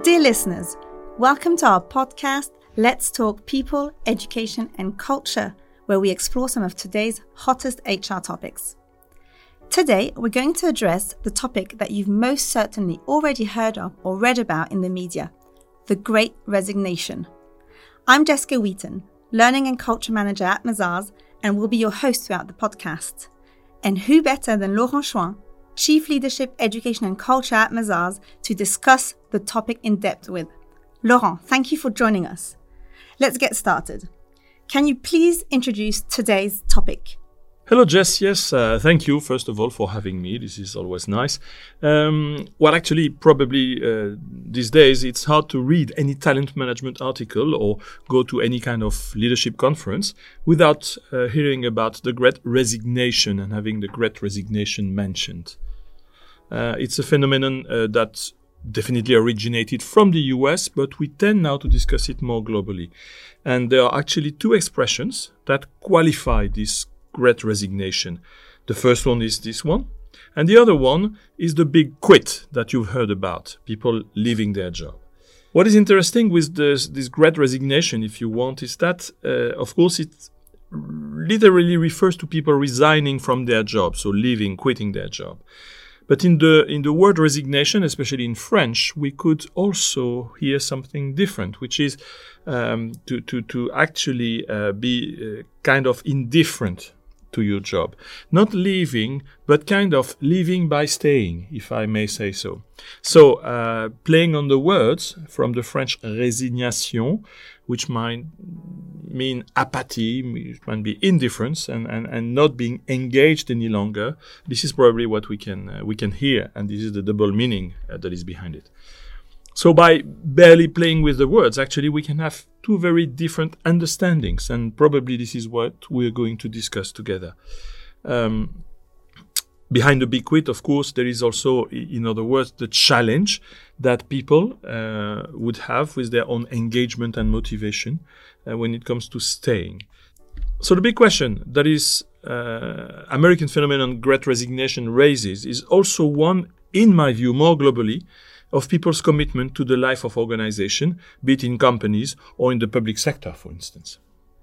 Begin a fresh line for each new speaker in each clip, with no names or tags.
Dear listeners, welcome to our podcast, Let's Talk People, Education and Culture, where we explore some of today's hottest HR topics. Today, we're going to address the topic that you've most certainly already heard of or read about in the media, the Great Resignation. I'm Jessica Wheaton, Learning and Culture Manager at Mazars, and will be your host throughout the podcast. And who better than Laurent Chouin, Chief Leadership, Education and Culture at Mazars, to discuss the topic in depth with. Laurent, thank you for joining us. Let's get started. Can you please introduce today's topic?
Hello, Jess. Yes, thank you, first of all, for having me. This is always nice. Probably these days, it's hard to read any talent management article or go to any kind of leadership conference without hearing about the Great Resignation and having the Great Resignation mentioned. It's a phenomenon that definitely originated from the US, but we tend now to discuss it more globally. And there are actually two expressions that qualify this Great Resignation. The first one is this one, and the other one is the big quit that you've heard about, people leaving their job. What is interesting with this Great Resignation, if you want, is that, of course, it literally refers to people resigning from their job, so leaving, quitting their job. But in the word resignation, especially in French, we could also hear something different, which is to actually be kind of indifferent to your job. Not leaving, but kind of leaving by staying, if I may say so. So playing on the words from the French résignation, which might mean apathy, it might be indifference and not being engaged any longer. This is probably what we can hear, and this is the double meaning that is behind it. So by barely playing with the words, actually we can have two very different understandings, and probably this is what we're going to discuss together. Behind the big quit, of course, there is also, in other words, the challenge that people would have with their own engagement and motivation when it comes to staying. So the big question that is American phenomenon Great Resignation raises is also one, in my view, more globally, of people's commitment to the life of organization, be it in companies or in the public sector, for instance.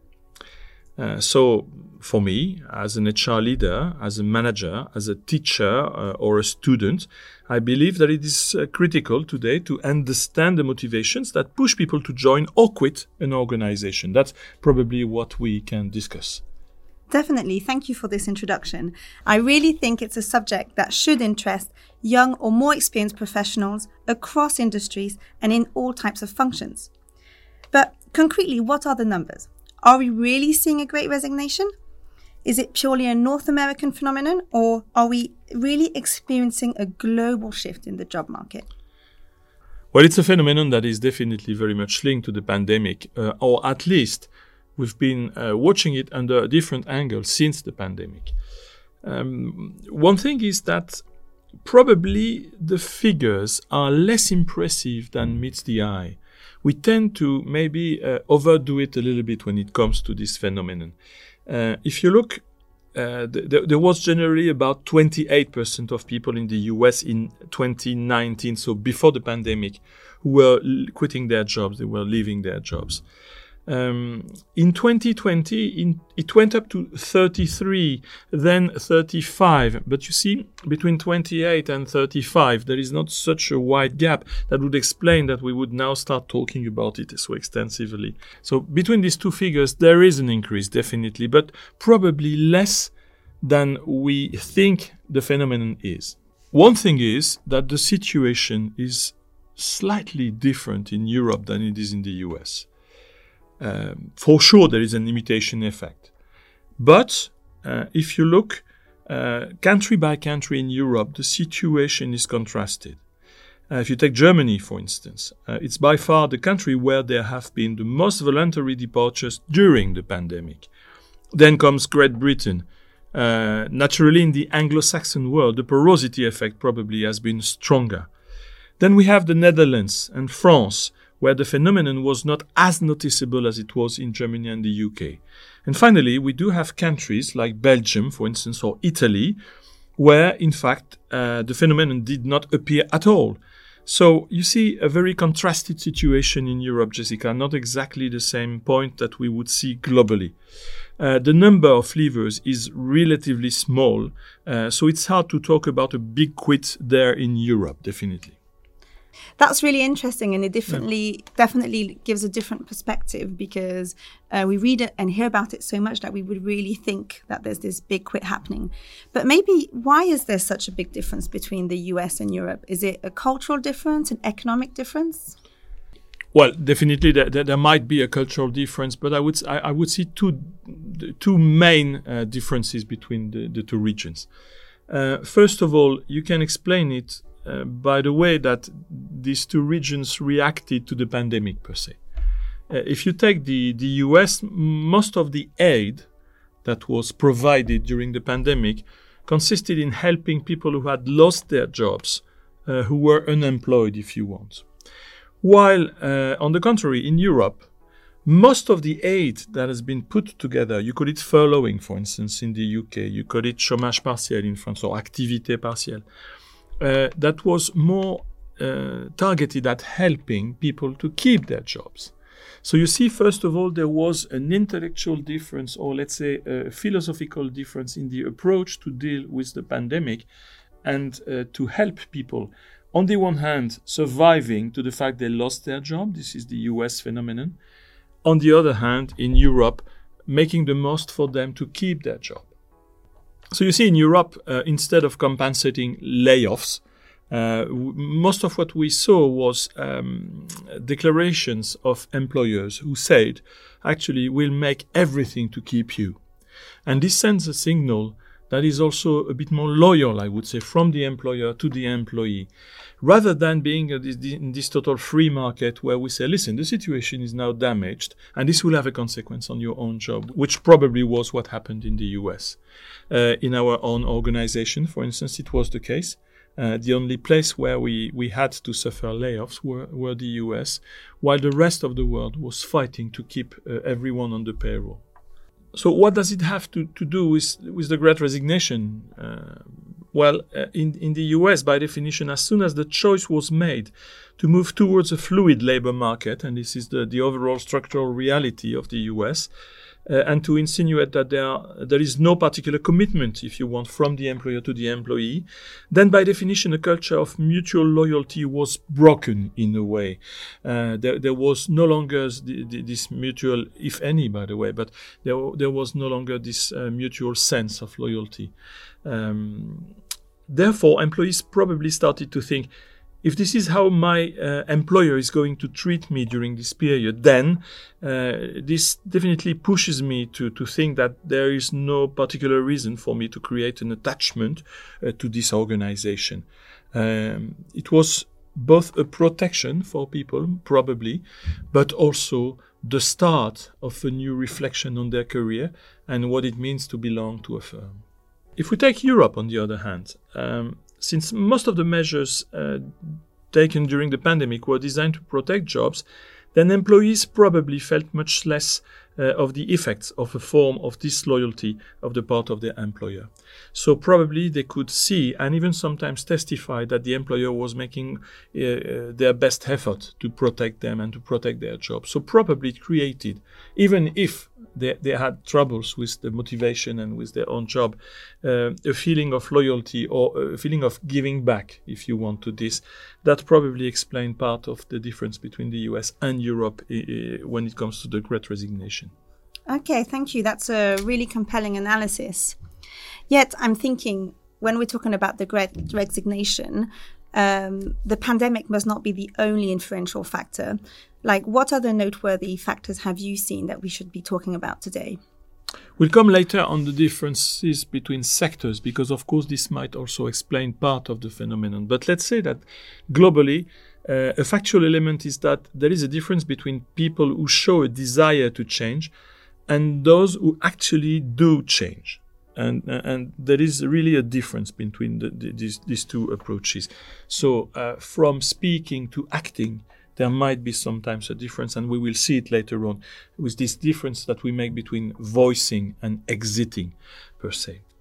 So for me, as an HR leader, as a manager, as a teacher or a student, I believe that it is critical today to understand the motivations that push people to join or quit an organization. That's probably what we can discuss.
Definitely. Thank you for this introduction. I really think it's a subject that should interest young or more experienced professionals across industries and in all types of functions. But concretely, what are the numbers? Are we really seeing a Great Resignation? Is it purely a North American phenomenon, or are we really experiencing a global shift in the job market?
Well, it's a phenomenon that is definitely very much linked to the pandemic, or at least we've been watching it under a different angle since the pandemic. One thing is that probably the figures are less impressive than meets the eye. We tend to maybe overdo it a little bit when it comes to this phenomenon. If you look, there was generally about 28% of people in the US in 2019, so before the pandemic, who were quitting their jobs, they were leaving their jobs. In 2020, it went up to 33, then 35. But you see, between 28 and 35, there is not such a wide gap that would explain that we would now start talking about it so extensively. So between these two figures, there is an increase, definitely, but probably less than we think the phenomenon is. One thing is that the situation is slightly different in Europe than it is in the US. For sure, there is an imitation effect. But if you look country by country in Europe, the situation is contrasted. If you take Germany, for instance, it's by far the country where there have been the most voluntary departures during the pandemic. Then comes Great Britain. Naturally, in the Anglo-Saxon world, the porosity effect probably has been stronger. Then we have the Netherlands and France, where the phenomenon was not as noticeable as it was in Germany and the UK. And finally, we do have countries like Belgium, for instance, or Italy, where, in fact, the phenomenon did not appear at all. So you see a very contrasted situation in Europe, Jessica, not exactly the same point that we would see globally. The number of leavers is relatively small, so it's hard to talk about a big quit there in Europe, definitely.
That's really interesting, and it definitely gives a different perspective, because we read it and hear about it so much that we would really think that there's this big quit happening. But maybe why is there such a big difference between the US and Europe? Is it a cultural difference, an economic difference?
Well, definitely there might be a cultural difference, but I would see two main differences between the two regions. First of all, you can explain it by the way that these two regions reacted to the pandemic per se. If you take the US, most of the aid that was provided during the pandemic consisted in helping people who had lost their jobs, who were unemployed, if you want. While, on the contrary, in Europe, most of the aid that has been put together, you call it furloughing, for instance, in the UK, you call it chômage partiel in France, or activité partielle, that was more targeted at helping people to keep their jobs. So you see, first of all, there was an intellectual difference, or let's say a philosophical difference in the approach to deal with the pandemic and to help people. On the one hand, surviving to the fact they lost their job. This is the US phenomenon. On the other hand, in Europe, making the most for them to keep their job. So you see, in Europe, instead of compensating layoffs, most of what we saw was declarations of employers who said, actually, we'll make everything to keep you. And this sends a signal that is also a bit more loyal, I would say, from the employer to the employee, rather than being in this total free market where we say, listen, the situation is now damaged and this will have a consequence on your own job, which probably was what happened in the US. In our own organization, for instance, it was the case. The only place where we had to suffer layoffs were the US, while the rest of the world was fighting to keep everyone on the payroll. So what does it have to do with the Great Resignation? In the US, by definition, as soon as the choice was made to move towards a fluid labor market, and this is the overall structural reality of the US, and to insinuate that there is no particular commitment, if you want, from the employer to the employee, then by definition a culture of mutual loyalty was broken in a way. There was no longer this mutual, if any, by the way, but there was no longer this mutual sense of loyalty. Therefore, employees probably started to think, if this is how my employer is going to treat me during this period, then this definitely pushes me to think that there is no particular reason for me to create an attachment to this organization. It was both a protection for people, probably, but also the start of a new reflection on their career and what it means to belong to a firm. If we take Europe, on the other hand, since most of the measures taken during the pandemic were designed to protect jobs, then employees probably felt much less of the effects of a form of disloyalty of the part of their employer. So probably they could see and even sometimes testify that the employer was making their best effort to protect them and to protect their job. So probably it created, even if they had troubles with the motivation and with their own job, a feeling of loyalty or a feeling of giving back, if you want, to this. That probably explained part of the difference between the US and Europe when it comes to the Great Resignation.
Okay, thank you. That's a really compelling analysis. Yet I'm thinking, when we're talking about the Great Resignation, the pandemic must not be the only influential factor. Like, what other noteworthy factors have you seen that we should be talking about today?
We'll come later on the differences between sectors, because of course this might also explain part of the phenomenon. But let's say that globally, a factual element is that there is a difference between people who show a desire to change and those who actually do change. And there is really a difference between these two approaches. So from speaking to acting, there might be sometimes a difference, and we will see it later on with this difference that we make between voicing and exiting, per se.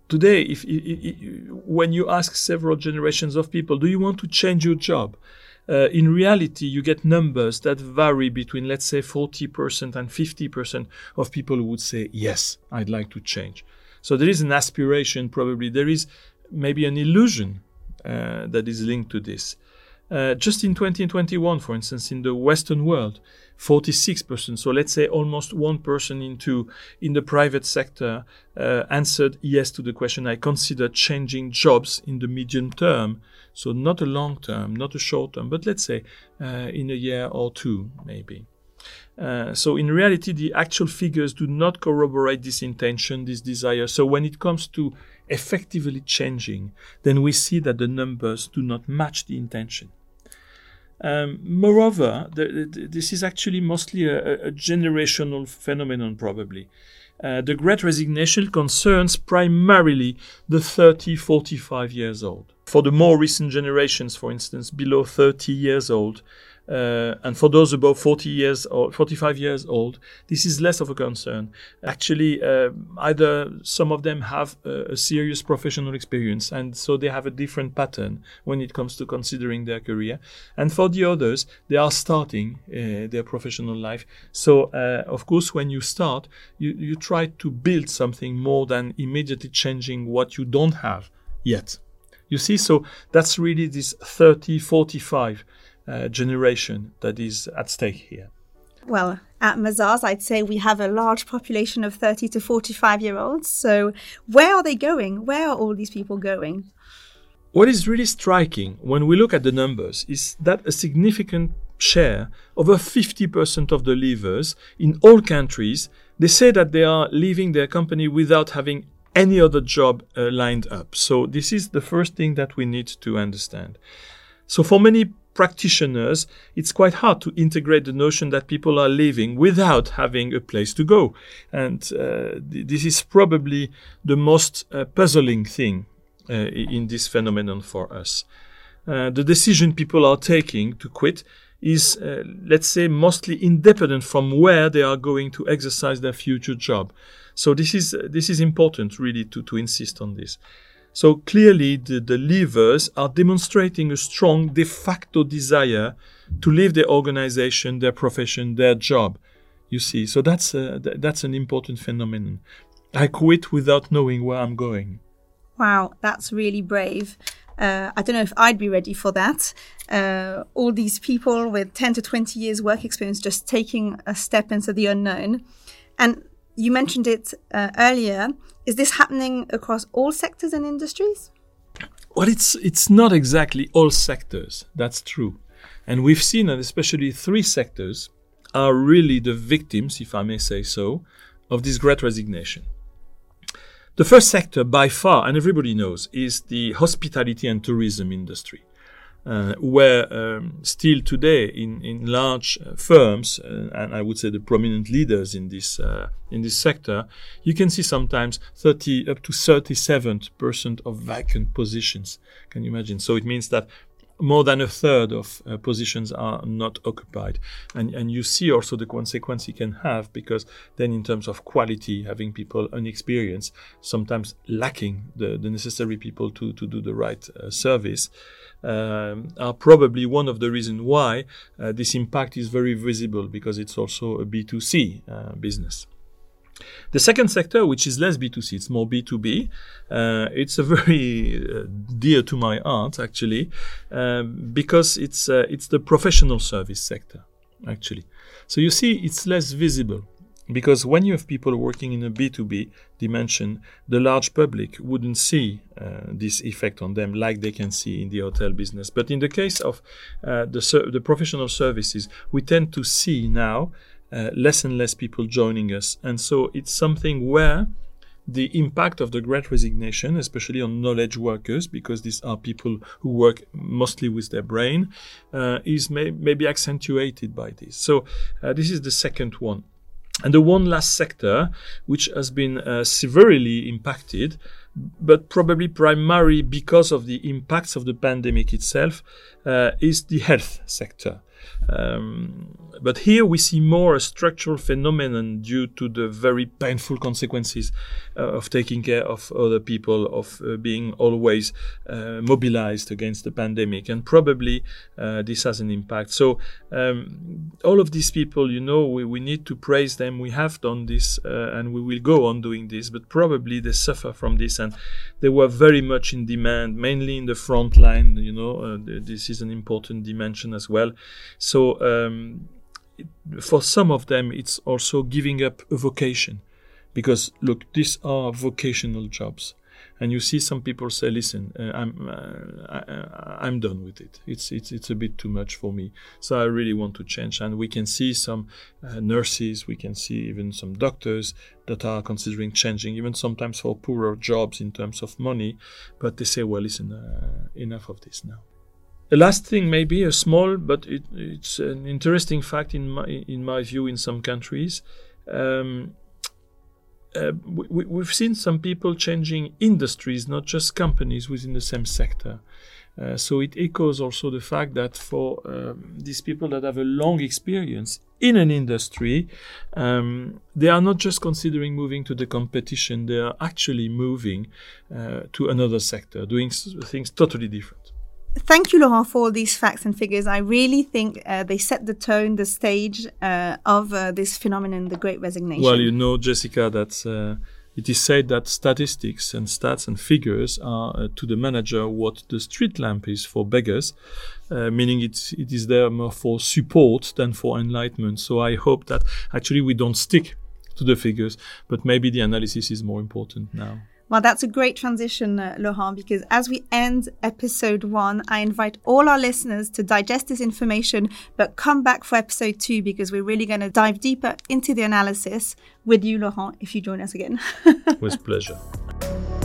today, when you ask several generations of people, do you want to change your job? In reality, you get numbers that vary between, let's say, 40% and 50% of people who would say, yes, I'd like to change. So there is an aspiration, probably. There is maybe an illusion that is linked to this. Just in 2021, for instance, in the Western world, 46%, so let's say almost one person in the private sector answered yes to the question, I consider changing jobs in the medium term. So not a long term, not a short term, but let's say in a year or two, maybe. So in reality, the actual figures do not corroborate this intention, this desire. So when it comes to effectively changing, then we see that the numbers do not match the intention. Moreover, this is actually mostly a generational phenomenon, probably. The Great Resignation concerns primarily the 30-45 years old. For the more recent generations, for instance, below 30 years old, and for those above 40 years or 45 years old, this is less of a concern. Actually, either some of them have a serious professional experience, and so they have a different pattern when it comes to considering their career. And for the others, they are starting their professional life. So, of course, when you start, you try to build something more than immediately changing what you don't have yet. You see, so that's really this 30-45 generation that is at stake here.
Well, at Mazars, I'd say we have a large population of 30 to 45-year-olds. So where are they going? Where are all these people going?
What is really striking when we look at the numbers is that a significant share, over 50% of the leavers in all countries, they say that they are leaving their company without having any other job lined up. So this is the first thing that we need to understand. So for many practitioners, it's quite hard to integrate the notion that people are leaving without having a place to go. And this is probably the most puzzling thing in this phenomenon for us. The decision people are taking to quit is, let's say, mostly independent from where they are going to exercise their future job. So this is important, really, to insist on this. So clearly, the leavers are demonstrating a strong de facto desire to leave their organization, their profession, their job. You see, so that's an important phenomenon. I quit without knowing where I'm going.
Wow, that's really brave. I don't know if I'd be ready for that. All these people with 10 to 20 years work experience just taking a step into the unknown. And you mentioned it earlier. Is this happening across all sectors and industries?
Well, it's not exactly all sectors. That's true. And we've seen that especially 3 sectors are really the victims, if I may say so, of this Great Resignation. The first sector, by far, and everybody knows, is the hospitality and tourism industry, where still today in large firms, and I would say the prominent leaders in this sector, you can see sometimes 30 up to 37% of vacant positions. Can you imagine? So it means that more than a third of positions are not occupied. And you see also the consequence it can have, because then in terms of quality, having people inexperienced, sometimes lacking the necessary people to do the right service, are probably one of the reasons why this impact is very visible, because it's also a B2C business. The second sector, which is less B2C, it's more B2B. It's a very dear to my heart, actually, because it's the professional service sector, actually. So you see, it's less visible, because when you have people working in a B2B dimension, the large public wouldn't see this effect on them like they can see in the hotel business. But in the case of the professional services, we tend to see now less and less people joining us. And so it's something where the impact of the Great Resignation, especially on knowledge workers, because these are people who work mostly with their brain, is maybe accentuated by this. So this is the second one. And the one last sector, which has been severely impacted, but probably primarily because of the impacts of the pandemic itself, is the health sector. But here we see more a structural phenomenon due to the very painful consequences of taking care of other people, of being always mobilized against the pandemic. And probably this has an impact. So all of these people, we need to praise them. We have done this and we will go on doing this, but probably they suffer from this. And they were very much in demand, mainly in the front line. This is an important dimension as well. So for some of them, it's also giving up a vocation, because look, these are vocational jobs, and you see some people say, "Listen, I'm done with it. It's a bit too much for me. So I really want to change." And we can see some nurses, we can see even some doctors that are considering changing, even sometimes for poorer jobs in terms of money. But they say, "Well, listen, enough of this now." The last thing, maybe a small, but it's an interesting fact in my view in some countries. We've seen some people changing industries, not just companies within the same sector. So it echoes also the fact that for these people that have a long experience in an industry, they are not just considering moving to the competition, they are actually moving to another sector, doing things totally different.
Thank you, Laurent, for all these facts and figures. I really think they set the tone, the stage of this phenomenon, the Great Resignation.
Well, Jessica, that it is said that statistics and stats and figures are to the manager what the street lamp is for beggars, meaning it is there more for support than for enlightenment. So I hope that actually we don't stick to the figures, but maybe the analysis is more important now.
Well, that's a great transition, Laurent, because as we end episode 1, I invite all our listeners to digest this information, but come back for episode 2, because we're really going to dive deeper into the analysis with you, Laurent, if you join us again.
With pleasure.